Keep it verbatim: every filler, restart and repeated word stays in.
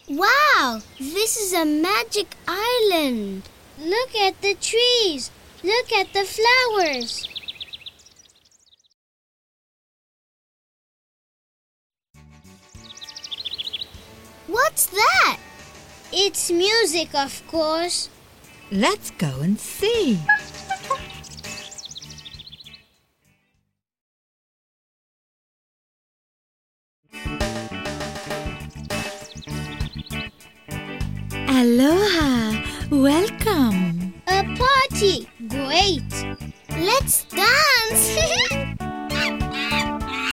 Wow! This is a magic island. Look at the trees. Look at the flowers. What's that? It's music, of course. Let's go and see. Aloha! Welcome! A party! Great! Let's dance!